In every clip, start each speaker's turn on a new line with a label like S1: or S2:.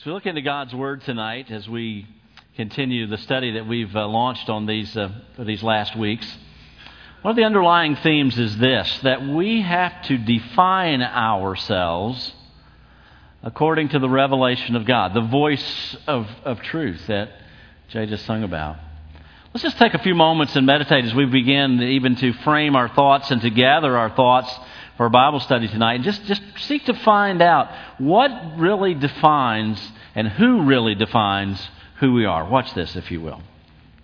S1: So we look into God's Word tonight as we continue the study that we've launched on these last weeks. One of the underlying themes is this, that we have to define ourselves according to the revelation of God, the voice of truth that Jay just sung about. Let's just take a few moments and meditate as we begin even to frame our thoughts and to gather our thoughts for our Bible study tonight. And just seek to find out what really defines and who really defines who we are. Watch this, if you will.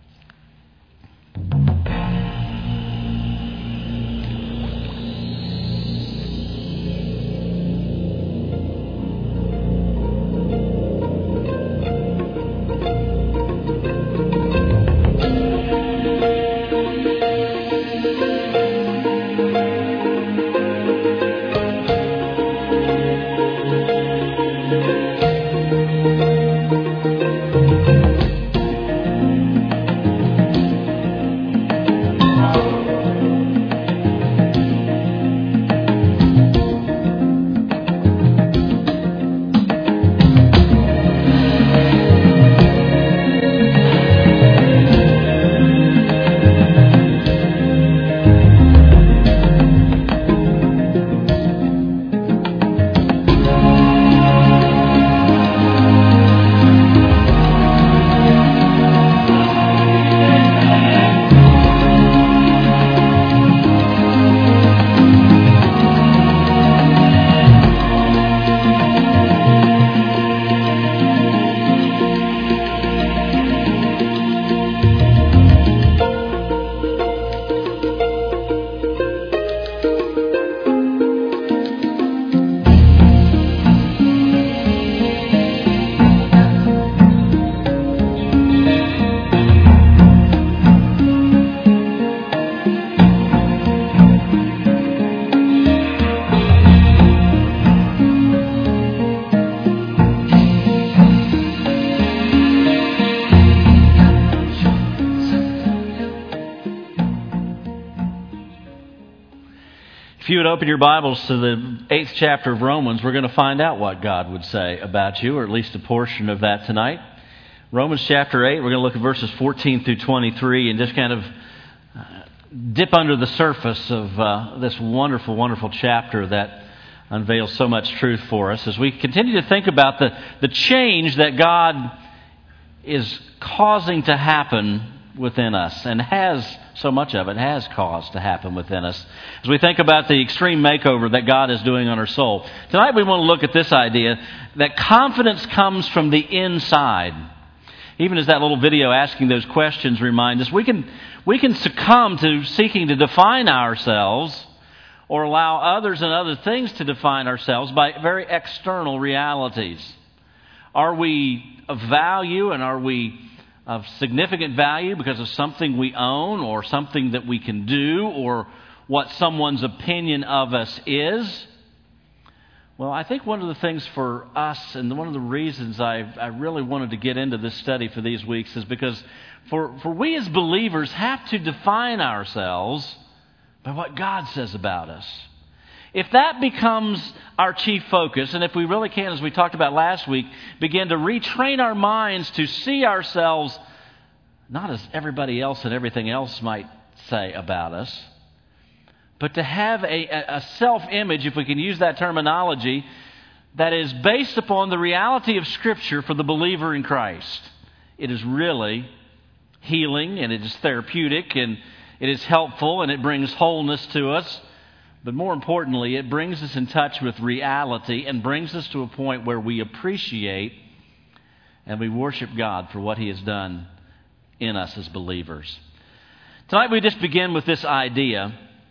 S1: If you would open your Bibles to the 8th chapter of Romans, we're going to find out what God would say about you, or at least a portion of that tonight. Romans chapter 8, we're going to look at verses 14 through 23 and just kind of dip under the surface of this wonderful, wonderful chapter that unveils so much truth for us as we continue to think about the change that God is causing to happen within us, and has so much of it has caused to happen within us. As we think about the extreme makeover that God is doing on our soul, tonight we want to look at this idea that confidence comes from the inside. Even as that little video asking those questions reminds us, we can succumb to seeking to define ourselves or allow others and other things to define ourselves by very external realities. Are we of value, and are we of significant value because of something we own or something that we can do or what someone's opinion of us is? Well, I think one of the things for us, and one of the reasons I really wanted to get into this study for these weeks, is because for we as believers have to define ourselves by what God says about us. If that becomes our chief focus, and if we really can, as we talked about last week, begin to retrain our minds to see ourselves not as everybody else and everything else might say about us, but to have a self-image, if we can use that terminology, that is based upon the reality of Scripture for the believer in Christ. It is really healing, and it is therapeutic, and it is helpful, and it brings wholeness to us. But more importantly, it brings us in touch with reality and brings us to a point where we appreciate and we worship God for what He has done in us as believers. Tonight we just begin with this idea,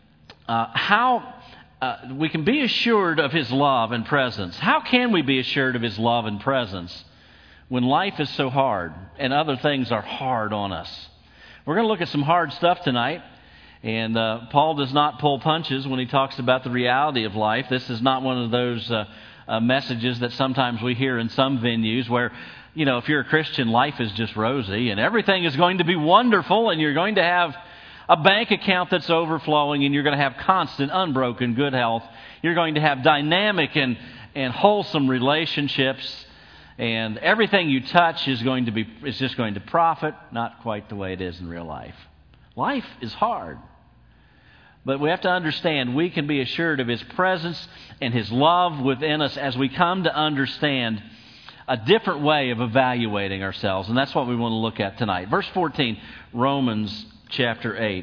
S1: how we can be assured of His love and presence. How can we be assured of His love and presence when life is so hard and other things are hard on us? We're going to look at some hard stuff tonight. And Paul does not pull punches when he talks about the reality of life. This is not one of those messages that sometimes we hear in some venues where, you know, if you're a Christian, life is just rosy and everything is going to be wonderful and you're going to have a bank account that's overflowing and you're going to have constant, unbroken good health. You're going to have dynamic and wholesome relationships. And everything you touch is just going to profit. Not quite the way it is in real life. Life is hard. But we have to understand we can be assured of His presence and His love within us as we come to understand a different way of evaluating ourselves. And that's what we want to look at tonight. Verse 14, Romans chapter 8.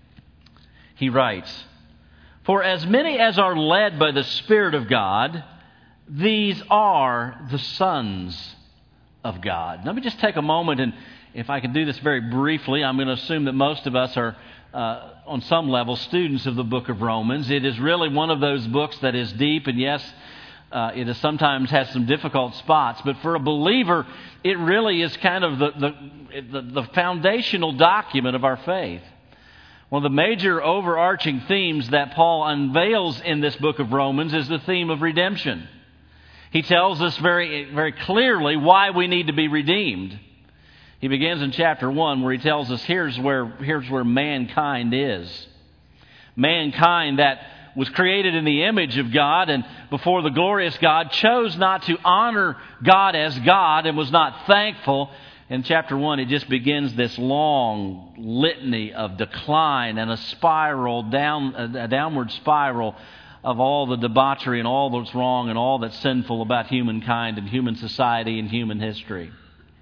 S1: He writes, "For as many as are led by the Spirit of God, these are the sons of God." Let me just take a moment, and if I can do this very briefly, I'm going to assume that most of us are, on some level, students of the book of Romans. It is really one of those books that is deep, and yes, it sometimes has some difficult spots. But for a believer, it really is kind of the foundational document of our faith. One of the major overarching themes that Paul unveils in this book of Romans is the theme of redemption. He tells us very, very clearly why we need to be redeemed. He begins in chapter 1 where he tells us here's where mankind is. Mankind that was created in the image of God and before the glorious God chose not to honor God as God and was not thankful. In chapter 1 it just begins this long litany of decline and a downward spiral of all the debauchery and all that's wrong and all that's sinful about humankind and human society and human history.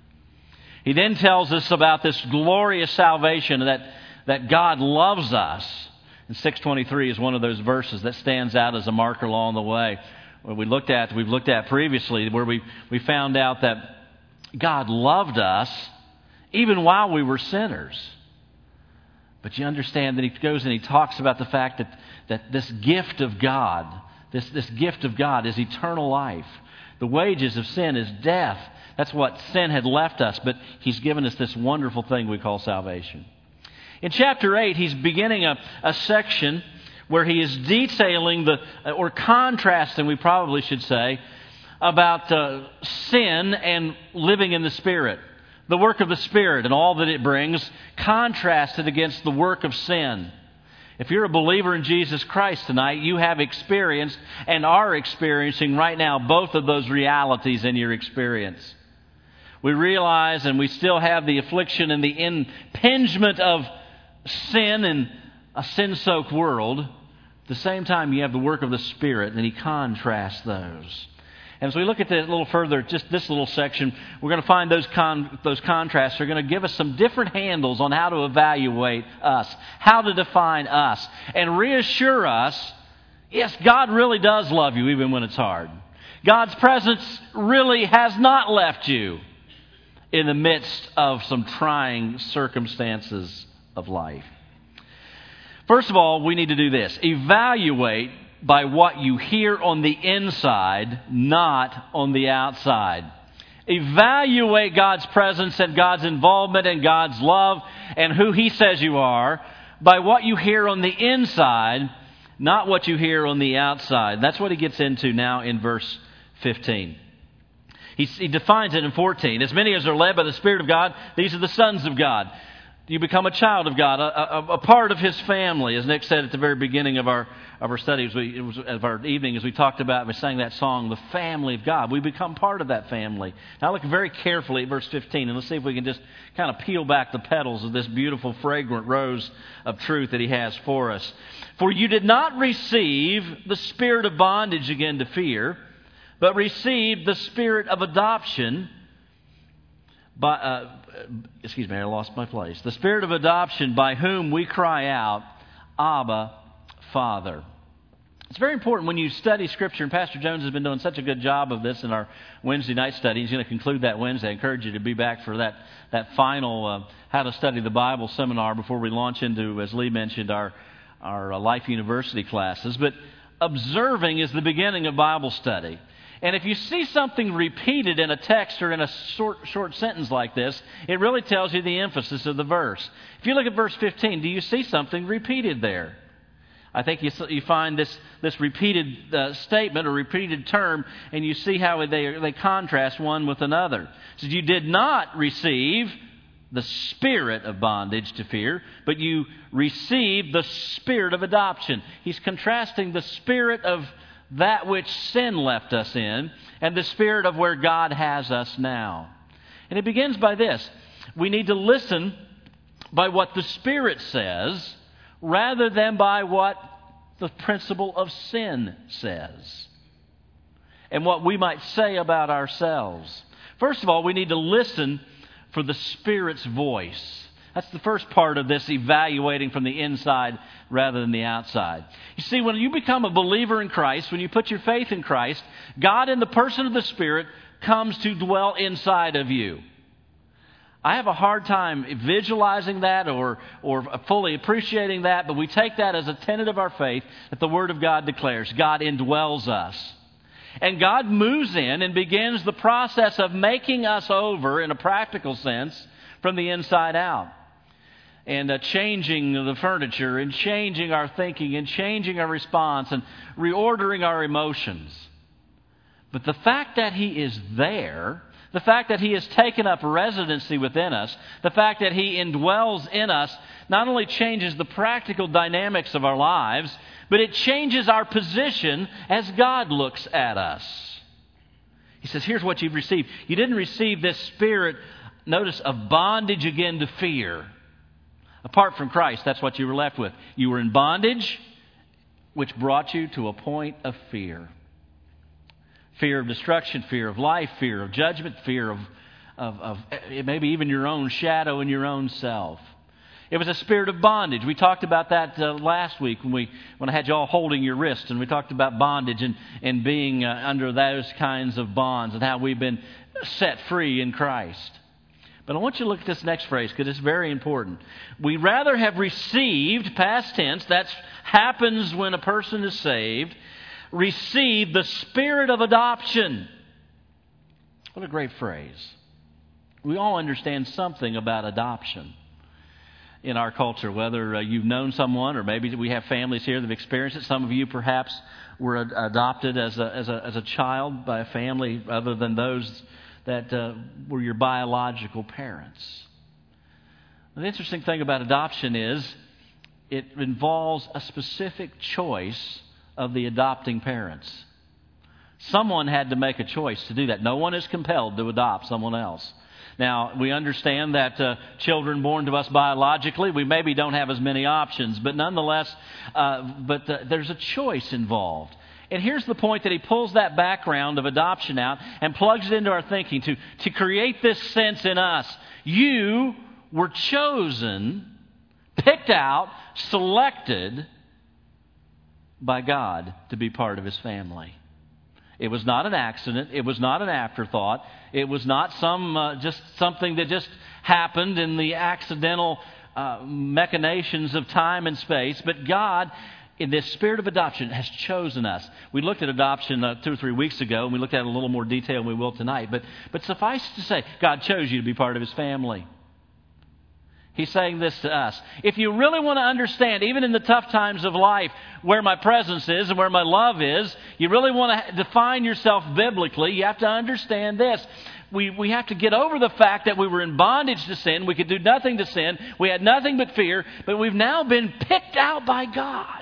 S1: He then tells us about this glorious salvation that God loves us. And 6:23 is one of those verses that stands out as a marker along the way. We've looked at previously, where we found out that God loved us even while we were sinners. But you understand that he goes and he talks about the fact that this gift of God, this gift of God is eternal life. The wages of sin is death. That's what sin had left us, but He's given us this wonderful thing we call salvation. In chapter 8, he's beginning a section where he is detailing or contrasting, we probably should say, about sin and living in the Spirit. The work of the Spirit and all that it brings, contrasted against the work of sin. If you're a believer in Jesus Christ tonight, you have experienced and are experiencing right now both of those realities in your experience. We realize and we still have the affliction and the impingement of sin in a sin-soaked world. At the same time, you have the work of the Spirit, and he contrasts those. And as we look at that a little further, just this little section, we're going to find those contrasts are going to give us some different handles on how to evaluate us, how to define us, and reassure us, yes, God really does love you even when it's hard. God's presence really has not left you in the midst of some trying circumstances of life. First of all, we need to do this. Evaluate by what you hear on the inside, not on the outside. Evaluate God's presence and God's involvement and God's love and who He says you are by what you hear on the inside, not what you hear on the outside. That's what he gets into now in verse 15. He defines it in 14. As many as are led by the Spirit of God, these are the sons of God. You become a child of God, a part of His family. As Nick said at the very beginning of our studies, of our evening, as we talked about, we sang that song, The Family of God. We become part of that family. Now look very carefully at verse 15, and let's see if we can just kind of peel back the petals of this beautiful, fragrant rose of truth that He has for us. For you did not receive the spirit of bondage again to fear, but received the spirit of adoption I lost my place. The spirit of adoption by whom we cry out, Abba, Father. It's very important when you study Scripture, and Pastor Jones has been doing such a good job of this in our Wednesday night study. He's going to conclude that Wednesday. I encourage you to be back for that final How to Study the Bible seminar before we launch into, as Lee mentioned, our Life University classes. But observing is the beginning of Bible study. And if you see something repeated in a text or in a short sentence like this, it really tells you the emphasis of the verse. If you look at verse 15, do you see something repeated there? I think you find this repeated statement or repeated term, and you see how they contrast one with another. So you did not receive the spirit of bondage to fear, but you received the spirit of adoption. He's contrasting the spirit of that which sin left us in and the spirit of where God has us now. And it begins by this. We need to listen by what the Spirit says rather than by what the principle of sin says and what we might say about ourselves. First of all, we need to listen for the Spirit's voice. That's the first part of this, evaluating from the inside rather than the outside. You see, when you become a believer in Christ, when you put your faith in Christ, God in the person of the Spirit comes to dwell inside of you. I have a hard time visualizing that or fully appreciating that, but we take that as a tenet of our faith that the Word of God declares. God indwells us. And God moves in and begins the process of making us over, in a practical sense, from the inside out. And changing the furniture and changing our thinking and changing our response and reordering our emotions. But the fact that He is there, the fact that He has taken up residency within us, the fact that He indwells in us, not only changes the practical dynamics of our lives, but it changes our position as God looks at us. He says, here's what you've received. You didn't receive this spirit, notice, of bondage again to fear. Apart from Christ, that's what you were left with. You were in bondage, which brought you to a point of fear. Fear of destruction, fear of life, fear of judgment, fear of maybe even your own shadow and your own self. It was a spirit of bondage. We talked about that last week when I had you all holding your wrists, and we talked about bondage and being under those kinds of bonds and how we've been set free in Christ. But I want you to look at this next phrase because it's very important. We rather have received, past tense, that happens when a person is saved, receive the spirit of adoption. What a great phrase. We all understand something about adoption in our culture, whether you've known someone or maybe we have families here that have experienced it. Some of you perhaps were adopted as a child by a family other than those that were your biological parents. The interesting thing about adoption is it involves a specific choice of the adopting parents. Someone had to make a choice to do that. No one is compelled to adopt someone else. Now, we understand that children born to us biologically, we maybe don't have as many options, but nonetheless, there's a choice involved. And here's the point that he pulls that background of adoption out and plugs it into our thinking to create this sense in us. You were chosen, picked out, selected by God to be part of His family. It was not an accident. It was not an afterthought. It was not just something that just happened in the accidental machinations of time and space. But God, in this spirit of adoption, has chosen us. We looked at adoption 2 or 3 weeks ago, and we looked at it in a little more detail than we will tonight. But suffice to say, God chose you to be part of His family. He's saying this to us. If you really want to understand, even in the tough times of life, where my presence is and where my love is, you really want to define yourself biblically, you have to understand this. We have to get over the fact that we were in bondage to sin. We could do nothing to sin. We had nothing but fear. But we've now been picked out by God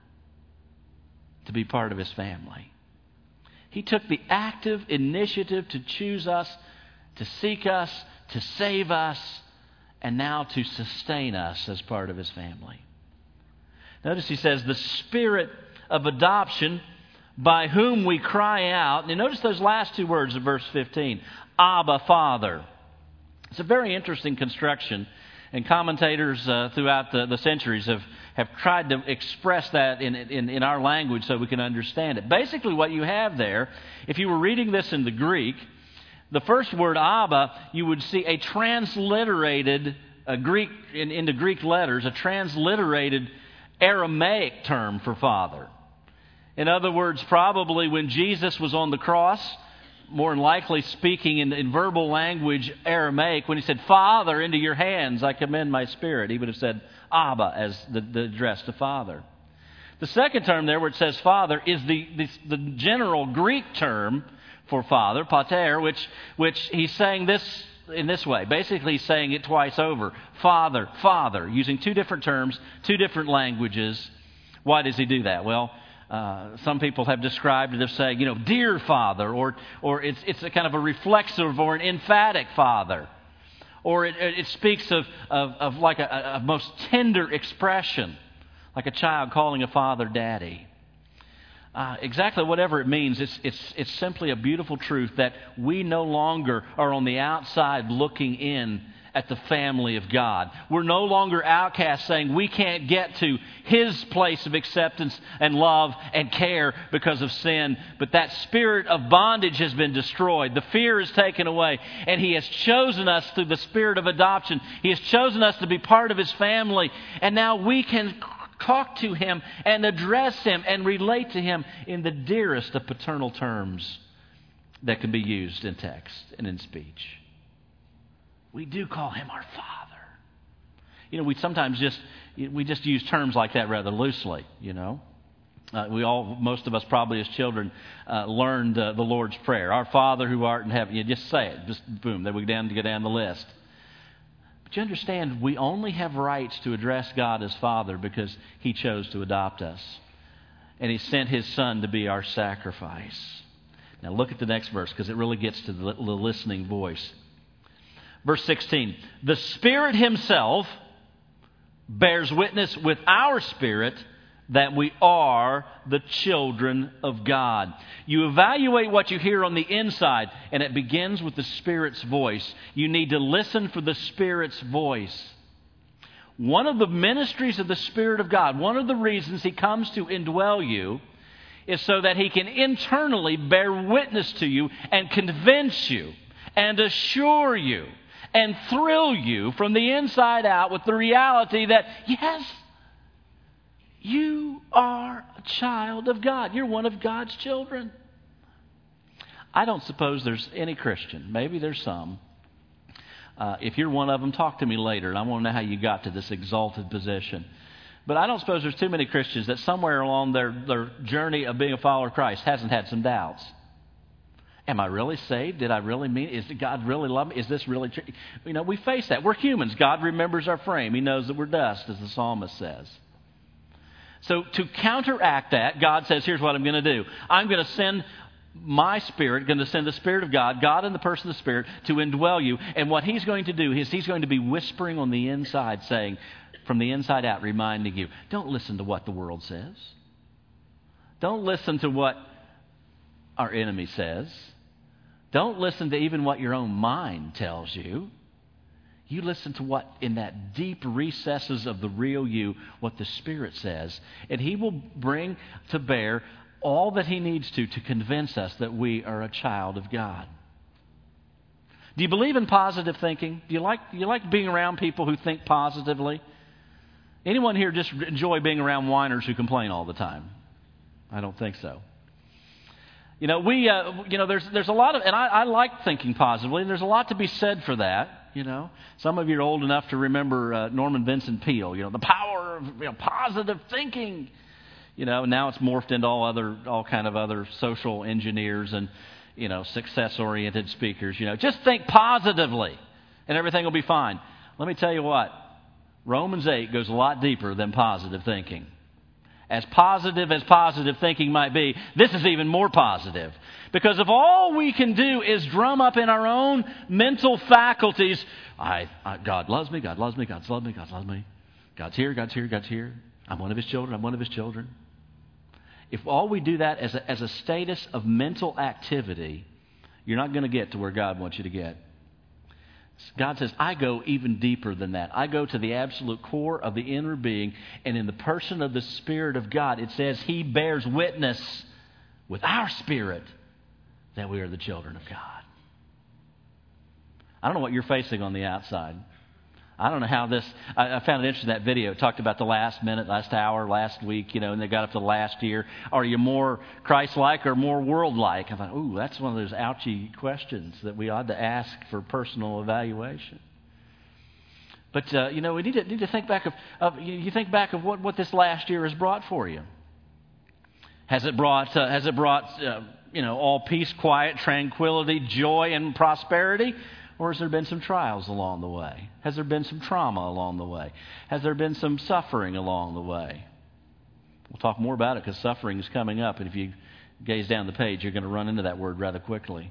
S1: to be part of His family. He took the active initiative to choose us, to seek us, to save us, and now to sustain us as part of His family. Notice he says, the spirit of adoption by whom we cry out. And notice those last two words of verse 15. Abba, Father. It's a very interesting construction. And commentators throughout the centuries have tried to express that in our language so we can understand it. Basically what you have there, if you were reading this in the Greek, the first word Abba, you would see a transliterated into Greek letters, a transliterated Aramaic term for Father. In other words, probably when Jesus was on the cross, more than likely speaking in verbal language Aramaic, when He said, Father, into your hands I commend my spirit, He would have said Abba as the address to Father. The second term there where it says Father is the general Greek term for Father, pater, which he's saying this in this way. Basically, he's saying it twice over. Father, Father, using two different terms, two different languages. Why does he do that? Well, Some people have described it as saying, dear Father, or it's a kind of a reflexive or an emphatic Father. Or it speaks of like a most tender expression, like a child calling a father daddy. Exactly whatever it means, it's simply a beautiful truth that we no longer are on the outside looking in at the family of God. We're no longer outcasts saying we can't get to His place of acceptance and love and care because of sin. But that spirit of bondage has been destroyed. The fear is taken away. And He has chosen us through the spirit of adoption. He has chosen us to be part of His family. And now we can talk to Him and address Him and relate to Him in the dearest of paternal terms that can be used in text and in speech. We do call Him our Father. We sometimes just use terms like that rather loosely, most of us probably as children learned the Lord's Prayer. Our Father who art in heaven. You just say it. Just boom, then we go down the list. But you understand, we only have rights to address God as Father because He chose to adopt us. And He sent His Son to be our sacrifice. Now look at the next verse because it really gets to the listening voice. Verse 16, the Spirit Himself bears witness with our spirit that we are the children of God. You evaluate what you hear on the inside, and it begins with the Spirit's voice. You need to listen for the Spirit's voice. One of the ministries of the Spirit of God, one of the reasons He comes to indwell you, is so that He can internally bear witness to you and convince you and assure you and thrill you from the inside out with the reality that, yes, you are a child of God. You're one of God's children. I don't suppose there's any Christian, maybe there's some. If you're one of them, talk to me later, and I want to know how you got to this exalted position. But I don't suppose there's too many Christians that somewhere along their journey of being a follower of Christ hasn't had some doubts. Am I really saved? Did I really mean it? Is God really love me? Is this really true? We face that. We're humans. God remembers our frame. He knows that we're dust, as the psalmist says. So to counteract that, God says, here's what I'm going to do. I'm going to send my Spirit, going to send the Spirit of God, God in the person of the Spirit, to indwell you. And what He's going to do is He's going to be whispering on the inside, saying, from the inside out, reminding you, don't listen to what the world says. Don't listen to what our enemy says. Don't listen to even what your own mind tells you. You listen to what, in that deep recesses of the real you, what the Spirit says. And He will bring to bear all that He needs to convince us that we are a child of God. Do you believe in positive thinking? Do you like being around people who think positively? Anyone here just enjoy being around whiners who complain all the time? I don't think so. There's a lot of, and I like thinking positively, and there's a lot to be said for that, Some of you are old enough to remember Norman Vincent Peale, the power of positive thinking. Now it's morphed into all kind of other social engineers and, success-oriented speakers. Just think positively, and everything will be fine. Let me tell you what, Romans 8 goes a lot deeper than positive thinking. As positive thinking might be, this is even more positive. Because if all we can do is drum up in our own mental faculties, God loves me, God loves me, God loves me, God loves me. God's here, God's here, God's here. I'm one of His children, I'm one of His children. If all we do that as a status of mental activity, you're not going to get to where God wants you to get. God says, I go even deeper than that. I go to the absolute core of the inner being, and in the person of the Spirit of God, it says He bears witness with our spirit that we are the children of God. I don't know what you're facing on the outside. I don't know how this... I found it interesting, that video. It talked about the last minute, last hour, last week, and they got up to the last year. Are you more Christ-like or more world-like? I thought, ooh, that's one of those ouchy questions that we ought to ask for personal evaluation. But, we need to think back you think back of what this last year has brought for you. Has it brought all peace, quiet, tranquility, joy, and prosperity? Or has there been some trials along the way? Has there been some trauma along the way? Has there been some suffering along the way? We'll talk more about it because suffering is coming up, and if you gaze down the page, you're going to run into that word rather quickly.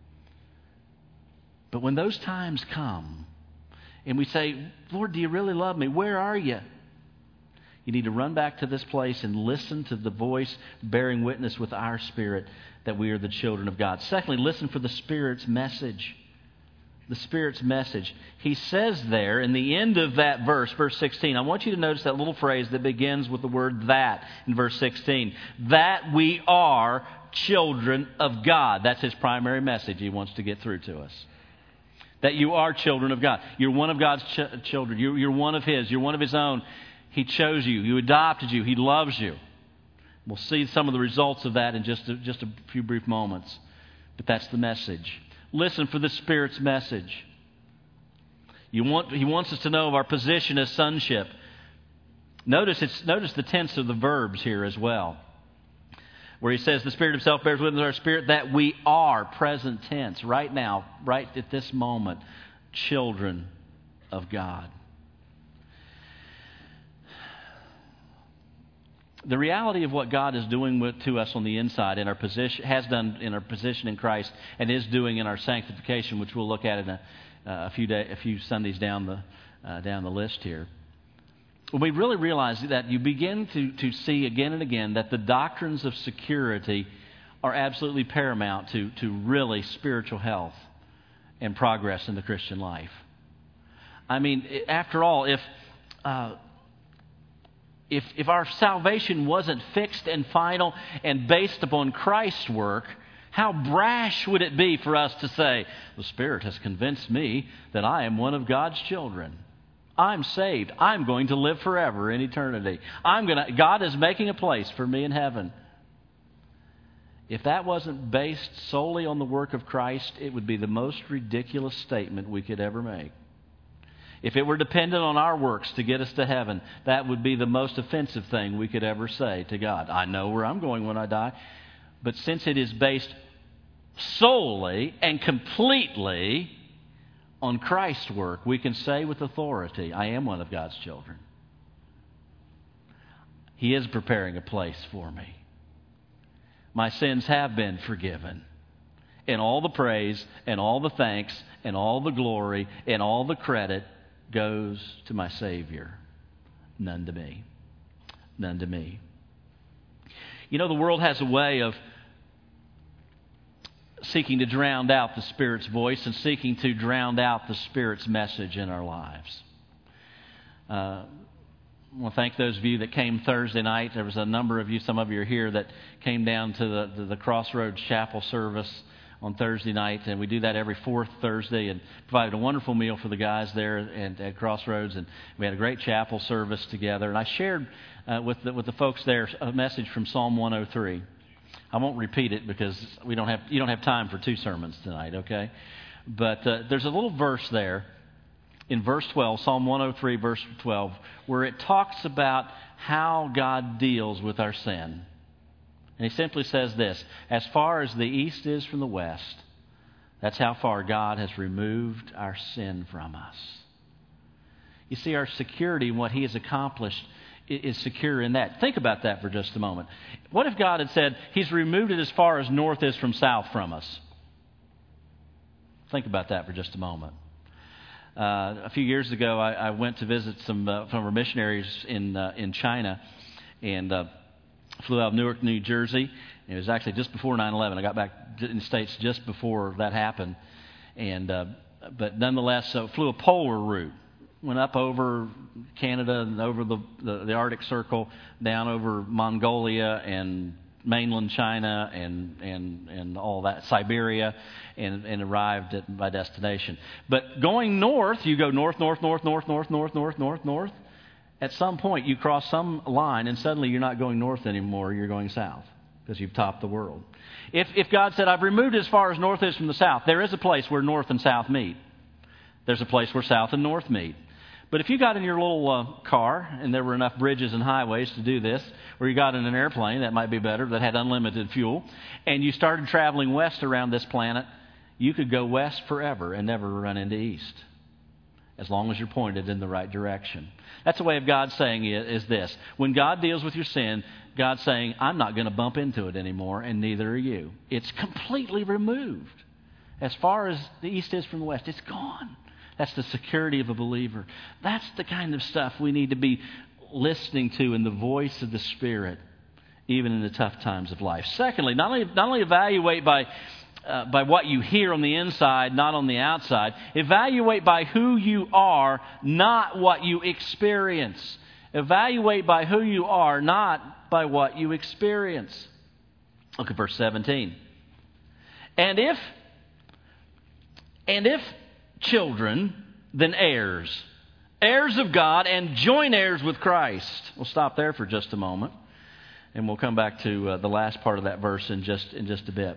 S1: But when those times come, and we say, Lord, do you really love me? Where are you? You need to run back to this place and listen to the voice bearing witness with our spirit that we are the children of God. Secondly, listen for the Spirit's message. The Spirit's message. He says there in the end of that verse, verse 16, I want you to notice that little phrase that begins with the word that in verse 16. That we are children of God. That's His primary message He wants to get through to us. That you are children of God. You're one of God's children. You're one of His. You're one of His own. He chose you. He adopted you. He loves you. We'll see some of the results of that in just a few brief moments. But that's the message. Listen for the Spirit's message. He wants us to know of our position as sonship. Notice the tense of the verbs here as well. Where He says the Spirit Himself bears witness with our spirit that we are, present tense, right now, right at this moment, children of God. The reality of what God is doing to us on the inside, in our position, has done in our position in Christ, and is doing in our sanctification, which we'll look at in a few Sundays down the list here. When we really realize that, you begin to see again and again that the doctrines of security are absolutely paramount to really spiritual health and progress in the Christian life. I mean, after all, if our salvation wasn't fixed and final and based upon Christ's work, how brash would it be for us to say, the Spirit has convinced me that I am one of God's children. I'm saved. I'm going to live forever in eternity. God is making a place for me in heaven. If that wasn't based solely on the work of Christ, it would be the most ridiculous statement we could ever make. If it were dependent on our works to get us to heaven, that would be the most offensive thing we could ever say to God. I know where I'm going when I die. But since it is based solely and completely on Christ's work, we can say with authority, I am one of God's children. He is preparing a place for me. My sins have been forgiven. And all the praise and all the thanks and all the glory and all the credit goes to my Savior. None to me. None to me. You know, the world has a way of seeking to drown out the Spirit's voice and seeking to drown out the Spirit's message in our lives. I want to thank those of you that came Thursday night. There was a number of you, some of you are here, that came down to the Crossroads Chapel service on Thursday night, and we do that every fourth Thursday, and provided a wonderful meal for the guys there at Crossroads, and we had a great chapel service together. And I shared with the folks there a message from Psalm 103. I won't repeat it because you don't have time for two sermons tonight, okay? But there's a little verse there in verse 12, Psalm 103, verse 12, where it talks about how God deals with our sin. And He simply says this: as far as the east is from the west, that's how far God has removed our sin from us. You see, our security in what He has accomplished is secure in that. Think about that for just a moment. What if God had said, He's removed it as far as north is from south from us? Think about that for just a moment. A few years ago, I went to visit some our missionaries in China, and flew out of Newark, New Jersey. It was actually just before 9/11. I got back in the States just before that happened, and but nonetheless, flew a polar route. Went up over Canada and over the Arctic Circle, down over Mongolia and mainland China and all that, Siberia, and arrived at my destination. But going north, you go north. At some point, you cross some line, and suddenly you're not going north anymore. You're going south because you've topped the world. If God said, I've removed it as far as north is from the south, there is a place where north and south meet. There's a place where south and north meet. But if you got in your little car, and there were enough bridges and highways to do this, or you got in an airplane, that might be better, that had unlimited fuel, and you started traveling west around this planet, you could go west forever and never run into east. as long as you're pointed in the right direction. That's the way of God saying it is this. When God deals with your sin, God's saying, I'm not going to bump into it anymore, and neither are you. It's completely removed. As far as the east is from the west, it's gone. That's the security of a believer. That's the kind of stuff we need to be listening to in the voice of the Spirit, even in the tough times of life. Secondly, not only evaluate by what you hear on the inside, not on the outside. Evaluate by who you are, not what you experience. Evaluate by who you are, not by what you experience. Look at verse 17. And if children, then heirs. Heirs of God and joint heirs with Christ. We'll stop there for just a moment. And we'll come back to the last part of that verse in just a bit.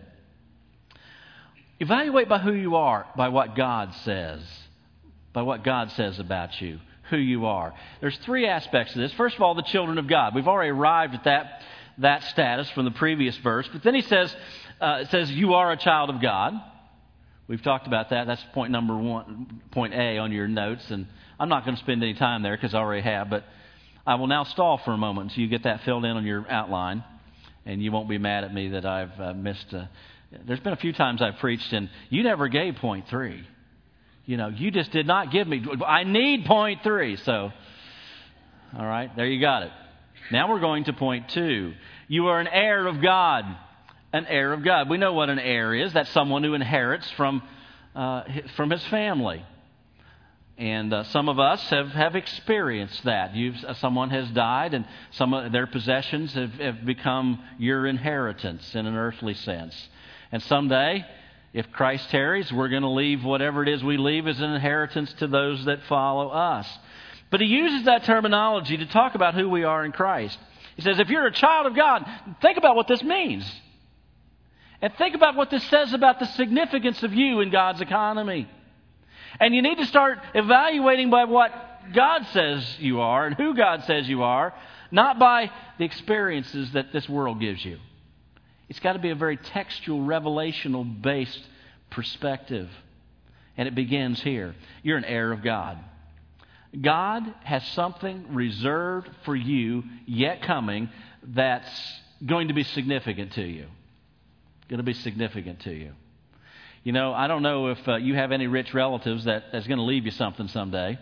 S1: Evaluate by who you are, by what God says. By what God says about you, who you are. There's three aspects to this. First of all, the children of God. We've already arrived at that status from the previous verse. But then he says, it says, you are a child of God. We've talked about that. That's point number one, point A on your notes. And I'm not going to spend any time there because I already have. But I will now stall for a moment until you get that filled in on your outline. And you won't be mad at me that I've missed there's been a few times I've preached and you never gave point 3. You just did not give me. I need point 3. So, all right, there you got it. Now we're going to point 2. You are an heir of God. An heir of God. We know what an heir is. That's someone who inherits from his family. And some of us have experienced that. Someone has died and some of their possessions have become your inheritance in an earthly sense. And someday, if Christ tarries, we're going to leave whatever it is we leave as an inheritance to those that follow us. But he uses that terminology to talk about who we are in Christ. He says, if you're a child of God, think about what this means. And think about what this says about the significance of you in God's economy. And you need to start evaluating by what God says you are and who God says you are, not by the experiences that this world gives you. It's got to be a very textual, revelational-based perspective. And it begins here. You're an heir of God. God has something reserved for you yet coming that's going to be significant to you. Going to be significant to you. I don't know if you have any rich relatives that's going to leave you something someday.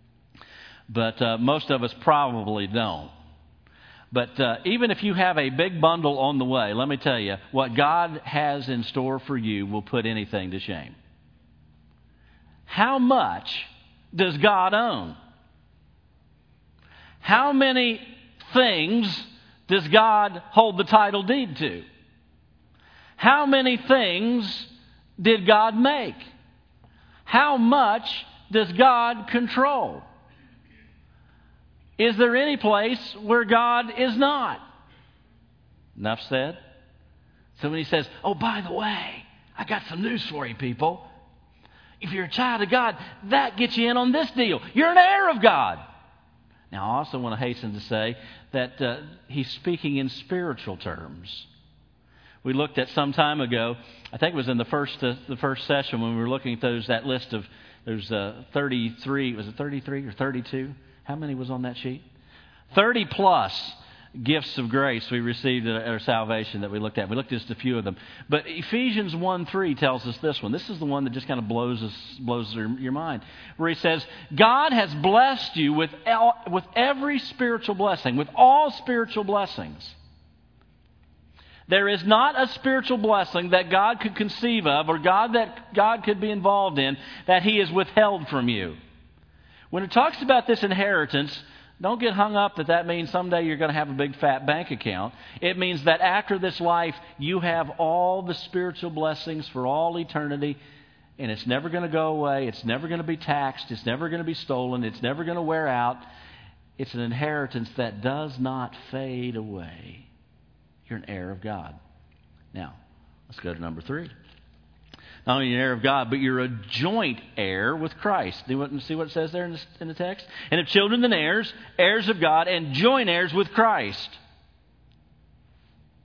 S1: But most of us probably don't. But even if you have a big bundle on the way, let me tell you, what God has in store for you will put anything to shame. How much does God own? How many things does God hold the title deed to? How many things did God make? How much does God control? Is there any place where God is not? Enough said. So when he says, oh, by the way, I got some news for you, people. If you're a child of God, that gets you in on this deal. You're an heir of God. Now, I also want to hasten to say that he's speaking in spiritual terms. We looked at some time ago, I think it was in the first session when we were looking at that list of, there's 33, was it 33 or 32? How many was on that sheet? 30 plus gifts of grace we received at our salvation that we looked at. We looked at just a few of them. But Ephesians 1:3 tells us this one. This is the one that just kind of blows your mind. Where he says, God has blessed you with every spiritual blessing, with all spiritual blessings. There is not a spiritual blessing that God could conceive of or that God could be involved in that he has withheld from you. When it talks about this inheritance, don't get hung up that means someday you're going to have a big fat bank account. It means that after this life, you have all the spiritual blessings for all eternity, and it's never going to go away. It's never going to be taxed. It's never going to be stolen. It's never going to wear out. It's an inheritance that does not fade away. You're an heir of God. Now, let's go to number 3. Not only an heir of God, but you're a joint heir with Christ. See what it says there in the text? And if children, then heirs, heirs of God, and joint heirs with Christ.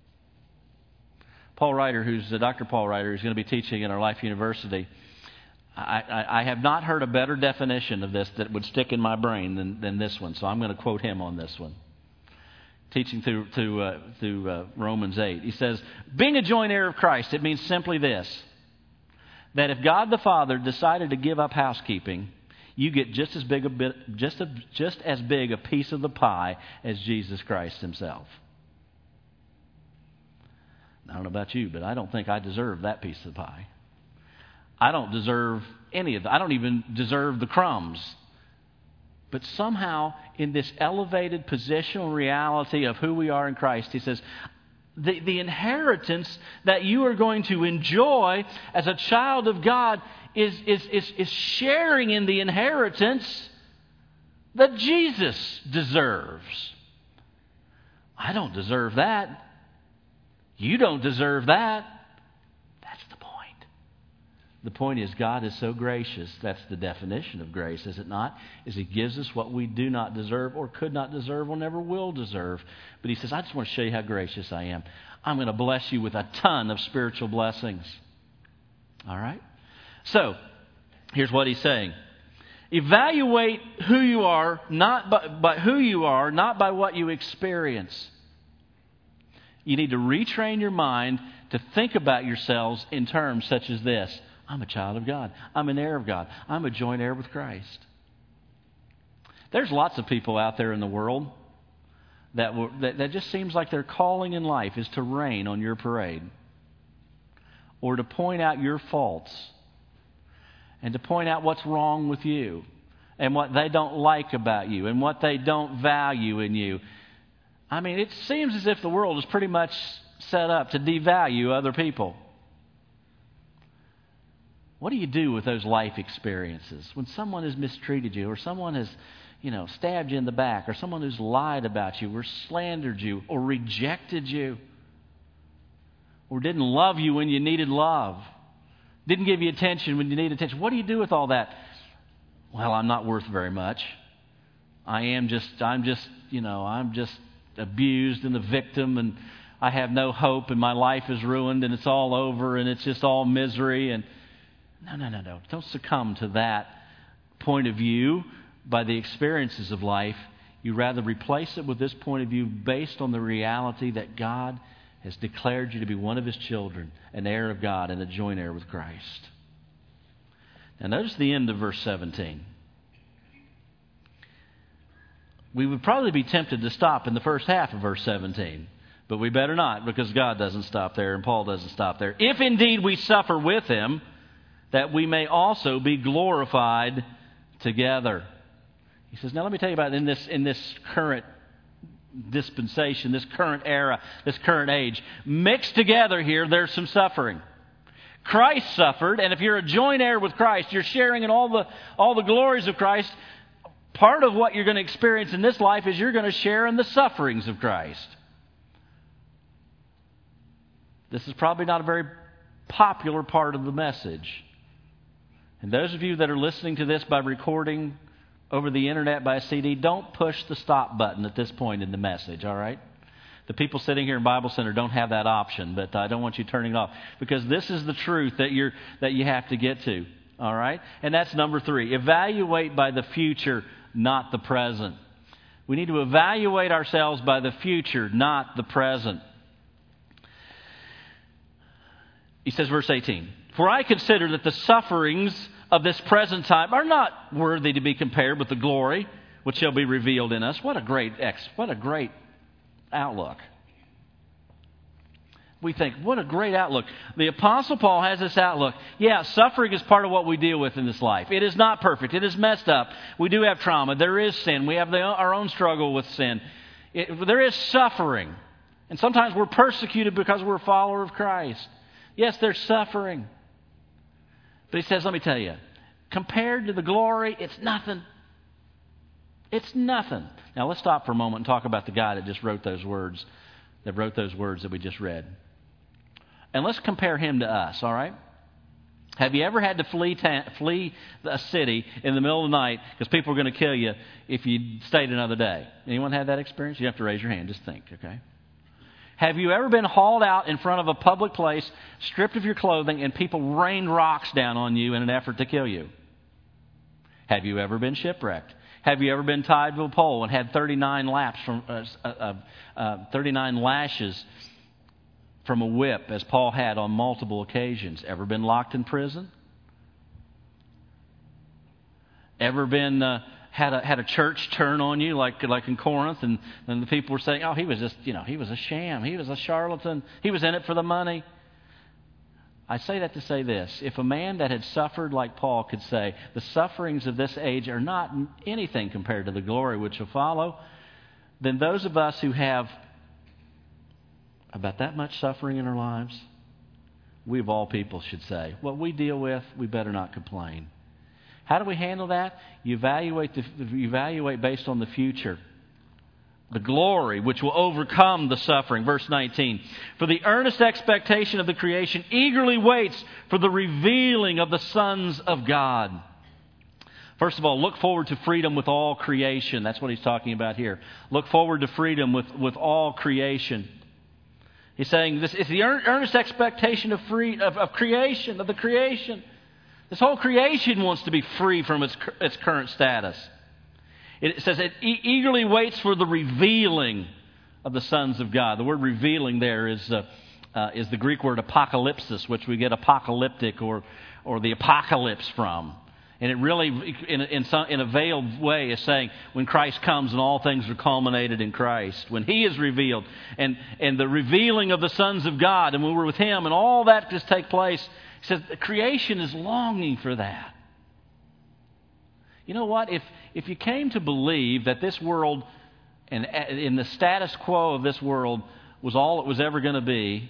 S1: Paul Ryder, Dr. Paul Ryder, who's going to be teaching in our Life University, I have not heard a better definition of this that would stick in my brain than this one, so I'm going to quote him on this one. Teaching through Romans 8. He says, being a joint heir of Christ, it means simply this, that if God the Father decided to give up housekeeping, you get just as big a piece of the pie as Jesus Christ himself. I don't know about you, but I don't think I deserve that piece of the pie. I don't deserve any of that. I don't even deserve the crumbs. But somehow, in this elevated positional reality of who we are in Christ, he says, the inheritance that you are going to enjoy as a child of God is sharing in the inheritance that Jesus deserves. I don't deserve that. You don't deserve that. That's the point. The point is God is so gracious. That's the definition of grace, is it not? Is He gives us what we do not deserve or could not deserve or never will deserve. But He says, I just want to show you how gracious I am. I'm going to bless you with a ton of spiritual blessings. All right? So, here's what He's saying. Evaluate who you are, not by who you are, not by what you experience. You need to retrain your mind to think about yourselves in terms such as this. I'm a child of God. I'm an heir of God. I'm a joint heir with Christ. There's lots of people out there in the world that just seems like their calling in life is to rain on your parade or to point out your faults and to point out what's wrong with you and what they don't like about you and what they don't value in you. I mean, it seems as if the world is pretty much set up to devalue other people. What do you do with those life experiences? When someone has mistreated you or someone has, stabbed you in the back or someone who's lied about you or slandered you or rejected you or didn't love you when you needed love, didn't give you attention when you needed attention. What do you do with all that? Well, I'm not worth very much. I'm just abused and the victim, and I have no hope, and my life is ruined, and it's all over, and it's just all misery. And no. Don't succumb to that point of view by the experiences of life. You rather replace it with this point of view based on the reality that God has declared you to be one of His children, an heir of God, and a joint heir with Christ. Now notice the end of verse 17. We would probably be tempted to stop in the first half of verse 17. But we better not, because God doesn't stop there and Paul doesn't stop there. If indeed we suffer with Him, that we may also be glorified together. He says, now let me tell you about in this current dispensation, this current era, this current age. Mixed together here, there's some suffering. Christ suffered, and if you're a joint heir with Christ, you're sharing in all the glories of Christ. Part of what you're going to experience in this life is you're going to share in the sufferings of Christ. This is probably not a very popular part of the message. And those of you that are listening to this by recording over the internet by a CD, don't push the stop button at this point in the message, all right? The people sitting here in Bible Center don't have that option, but I don't want you turning it off, because this is the truth that you have to get to, all right? And that's number 3. Evaluate by the future, not the present. We need to evaluate ourselves by the future, not the present. He says, verse 18, for I consider that the sufferings of this present time are not worthy to be compared with the glory which shall be revealed in us. What a great outlook. We think, what a great outlook. The Apostle Paul has this outlook. Yeah, suffering is part of what we deal with in this life. It is not perfect. It is messed up. We do have trauma. There is sin. We have our own struggle with sin. There is suffering. And sometimes we're persecuted because we're a follower of Christ. Yes, there's suffering. But he says, let me tell you, compared to the glory, it's nothing. It's nothing. Now let's stop for a moment and talk about the guy that just wrote those words, that we just read. And let's compare him to us, all right? Have you ever had to flee a city in the middle of the night because people were going to kill you if you stayed another day? Anyone had that experience? You have to raise your hand. Just think, okay? Have you ever been hauled out in front of a public place, stripped of your clothing, and people rained rocks down on you in an effort to kill you? Have you ever been shipwrecked? Have you ever been tied to a pole and had 39 lashes from a whip, as Paul had on multiple occasions? Ever been locked in prison? Ever been had a church turn on you like in Corinth, and the people were saying, "Oh, he was just he was a sham, he was a charlatan, he was in it for the money." I say that to say this: if a man that had suffered like Paul could say, "The sufferings of this age are not anything compared to the glory which will follow," then those of us who have about that much suffering in our lives, we of all people should say, what we deal with, we better not complain. How do we handle that? You evaluate based on the future. The glory which will overcome the suffering. Verse 19. For the earnest expectation of the creation eagerly waits for the revealing of the sons of God. First of all, look forward to freedom with all creation. That's what he's talking about here. Look forward to freedom with all creation. He's saying this is the earnest expectation of creation, of the creation. This whole creation wants to be free from its current status. It says it eagerly waits for the revealing of the sons of God. The word revealing there is the Greek word apocalypsis, which we get apocalyptic or the apocalypse from. And it really, in a veiled way, is saying when Christ comes and all things are culminated in Christ, when He is revealed, and the revealing of the sons of God, and when we're with Him, and all that just take place. He says the creation is longing for that. You know what? If you came to believe that this world and in the status quo of this world was all it was ever going to be,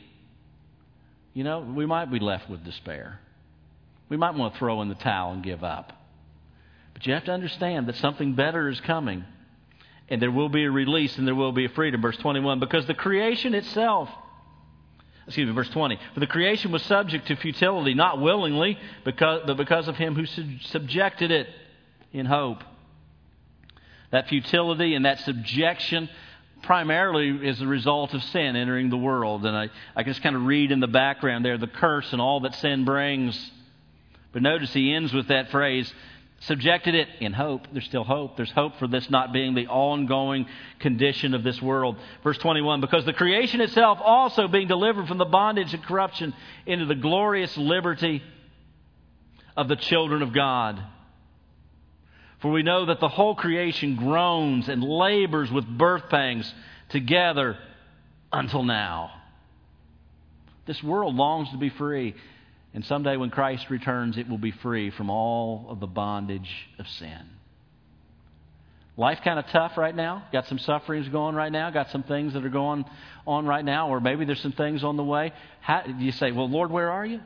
S1: we might be left with despair. We might want to throw in the towel and give up. But you have to understand that something better is coming. And there will be a release and there will be a freedom. Verse 21, because the creation itself, verse 20, for the creation was subject to futility, not willingly, but because of Him who subjected it in hope. That futility and that subjection primarily is the result of sin entering the world. And I can just kind of read in the background there the curse and all that sin brings. But notice he ends with that phrase, subjected it in hope. There's still hope. There's hope for this not being the ongoing condition of this world. Verse 21, because the creation itself also being delivered from the bondage of corruption into the glorious liberty of the children of God. For we know that the whole creation groans and labors with birth pangs together until now. This world longs to be free. And someday when Christ returns, it will be free from all of the bondage of sin. Life kind of tough right now. Got some sufferings going right now. Got some things that are going on right now. Or maybe there's some things on the way. How do you say, well, Lord, where are you?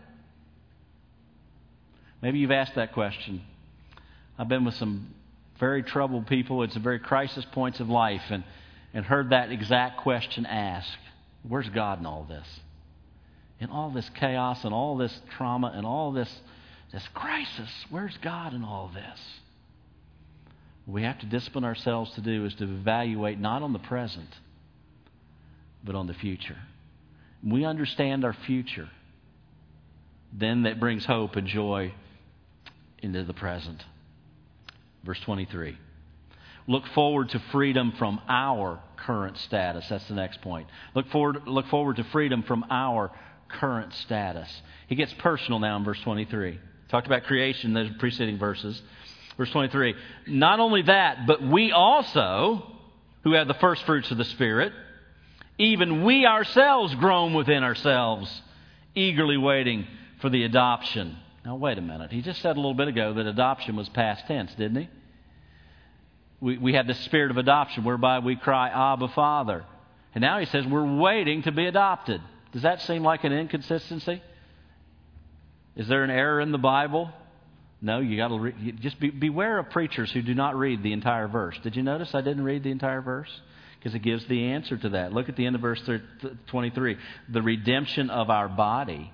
S1: Maybe you've asked that question. I've been with some very troubled people at some very crisis points of life and heard that exact question asked. Where's God in all this? In all this chaos and all this trauma and all this crisis, where's God in all this? What we have to discipline ourselves to do is to evaluate not on the present, but on the future. When we understand our future, then that brings hope and joy into the present. Verse 23. Look forward to freedom from our current status. That's the next point. Look forward to freedom from our current status. He gets personal now in verse 23. Talked about creation in the preceding verses. Verse 23. Not only that, but we also, who have the first fruits of the Spirit, even we ourselves groan within ourselves, eagerly waiting for the adoption. Now wait a minute. He just said a little bit ago that adoption was past tense, didn't he? We have the spirit of adoption whereby we cry, Abba, Father. And now he says we're waiting to be adopted. Does that seem like an inconsistency? Is there an error in the Bible? No, you got to just beware of preachers who do not read the entire verse. Did you notice I didn't read the entire verse? Because it gives the answer to that. Look at the end of verse 23. The redemption of our body.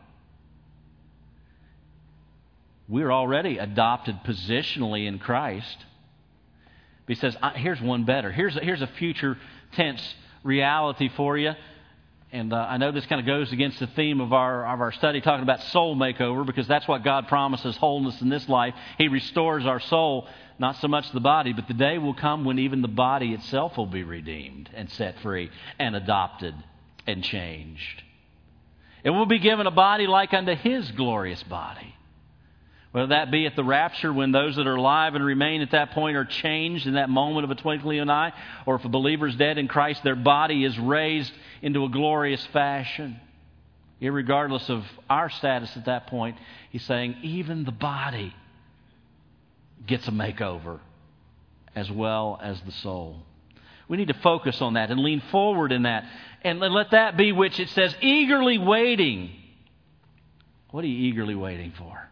S1: We're already adopted positionally in Christ. But he says, here's one better. Here's a future tense reality for you. And I know this kind of goes against the theme of our study, talking about soul makeover, because that's what God promises, wholeness in this life. He restores our soul, not so much the body, but the day will come when even the body itself will be redeemed and set free and adopted and changed. It will be given a body like unto His glorious body. Whether that be at the rapture, when those that are alive and remain at that point are changed in that moment of a twinkling of an eye, or if a believer is dead in Christ, their body is raised into a glorious fashion. Irregardless of our status at that point, He's saying even the body gets a makeover as well as the soul. We need to focus on that and lean forward in that. And let that be which it says, eagerly waiting. What are you eagerly waiting for?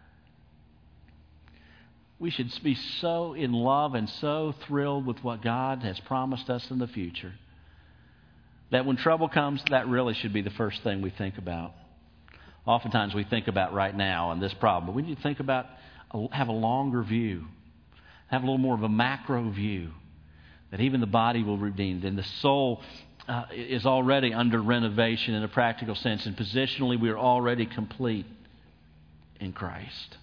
S1: We should be so in love and so thrilled with what God has promised us in the future that when trouble comes, that really should be the first thing we think about. Oftentimes we think about right now and this problem, but we need to think about, have a longer view, have a little more of a macro view, that even the body will be redeemed and the soul is already under renovation in a practical sense, and positionally we are already complete in Christ.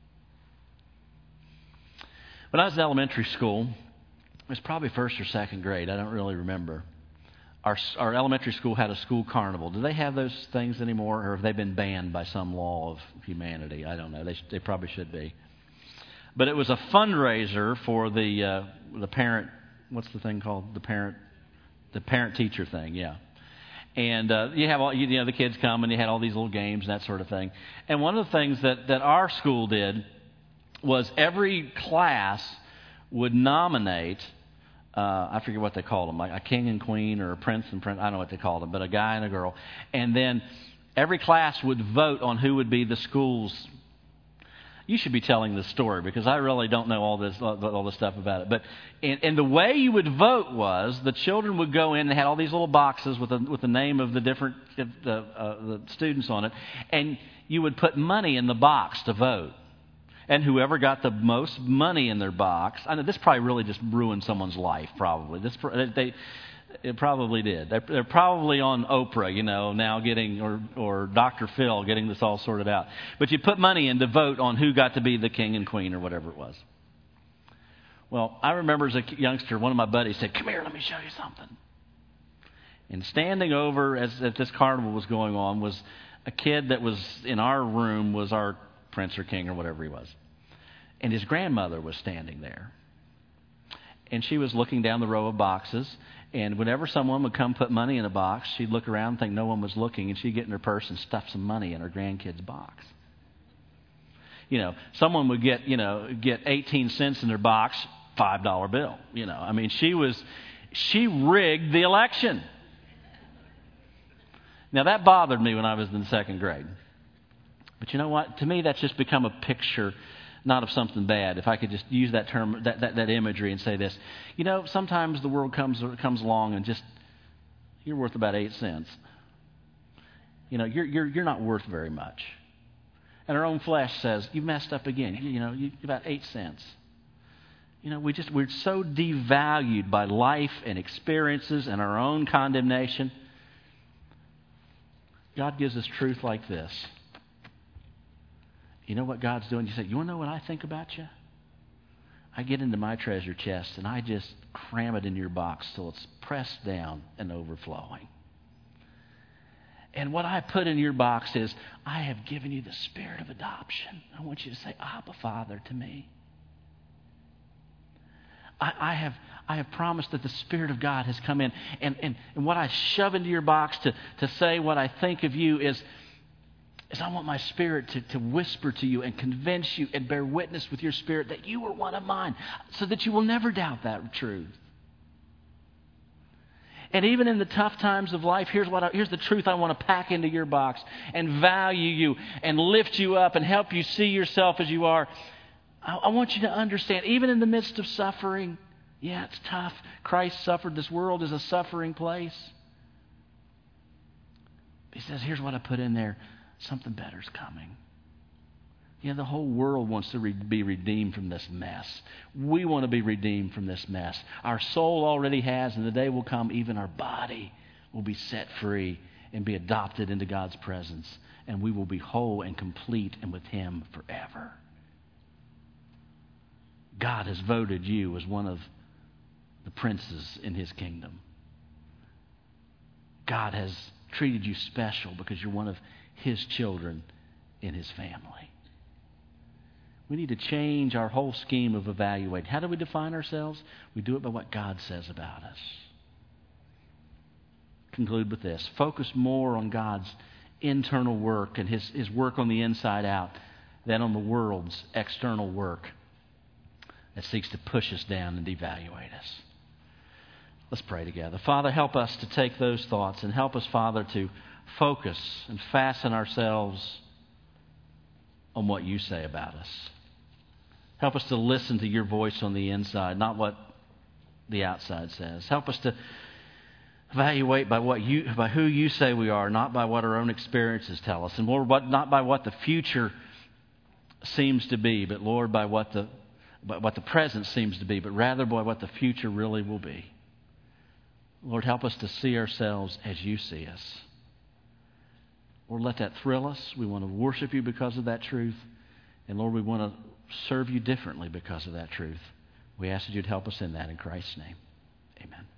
S1: When I was in elementary school, it was probably first or second grade. I don't really remember. Our elementary school had a school carnival. Do they have those things anymore, or have they been banned by some law of humanity? I don't know. They probably should be. But it was a fundraiser for the parent. What's the thing called? The parent-teacher thing. Yeah. And you have all the kids come, and you had all these little games and that sort of thing. And one of the things that our school did was every class would nominate, I forget what they called them, like a king and queen or a prince and prince, I don't know what they called them, but a guy and a girl. And then every class would vote on who would be the school's. You should be telling this story because I really don't know all this stuff about it. But and the way you would vote was the children would go in. They had all these little boxes with the name of the different the students on it, and you would put money in the box to vote. And whoever got the most money in their box, I know this probably really just ruined someone's life. Probably it probably did. They're probably on Oprah, now getting or Dr. Phil getting this all sorted out. But you put money in to vote on who got to be the king and queen or whatever it was. Well, I remember as a youngster, one of my buddies said, "Come here, let me show you something." And standing over as this carnival was going on was a kid that was in our room, was our prince or king or whatever he was. And his grandmother was standing there. And she was looking down the row of boxes. And whenever someone would come put money in a box, she'd look around and think no one was looking. And she'd get in her purse and stuff some money in her grandkid's box. Someone would get 18 cents in their box, $5 bill. She rigged the election. Now that bothered me when I was in second grade. But you know what? To me, that's just become a picture, not of something bad. If I could just use that term, that imagery, and say this, sometimes the world comes along and just you're worth about 8 cents. You're not worth very much, and our own flesh says you messed up again. You about 8 cents. We're so devalued by life and experiences and our own condemnation. God gives us truth like this. You know what God's doing? You say, you want to know what I think about you? I get into my treasure chest and I just cram it in your box till it's pressed down and overflowing. And what I put in your box is, I have given you the spirit of adoption. I want you to say, Abba, Father, to me. I have promised that the Spirit of God has come in. And what I shove into your box to say what I think of you is I want my spirit to whisper to you and convince you and bear witness with your spirit that you are one of mine, so that you will never doubt that truth. And even in the tough times of life, here's the truth I want to pack into your box and value you and lift you up and help you see yourself as you are. I want you to understand, even in the midst of suffering, yeah, it's tough. Christ suffered. This world is a suffering place. He says, here's what I put in there. Something better's coming. The whole world wants to be redeemed from this mess. We want to be redeemed from this mess. Our soul already has, and the day will come, even our body will be set free and be adopted into God's presence. And we will be whole and complete and with Him forever. God has voted you as one of the princes in His kingdom. God has treated you special because you're one of His children in His family. We need to change our whole scheme of evaluating. How do we define ourselves? We do it by what God says about us. Conclude with this. Focus more on God's internal work and His work on the inside out than on the world's external work that seeks to push us down and devaluate us. Let's pray together. Father, help us to take those thoughts and help us, Father, to focus and fasten ourselves on what you say about us. Help us to listen to your voice on the inside, not what the outside says. Help us to evaluate by who you say we are, not by what our own experiences tell us. And Lord, not by what the future seems to be, but Lord, by what the present seems to be, but rather by what the future really will be. Lord, help us to see ourselves as you see us. Lord, let that thrill us. We want to worship you because of that truth. And Lord, we want to serve you differently because of that truth. We ask that you'd help us in that in Christ's name. Amen.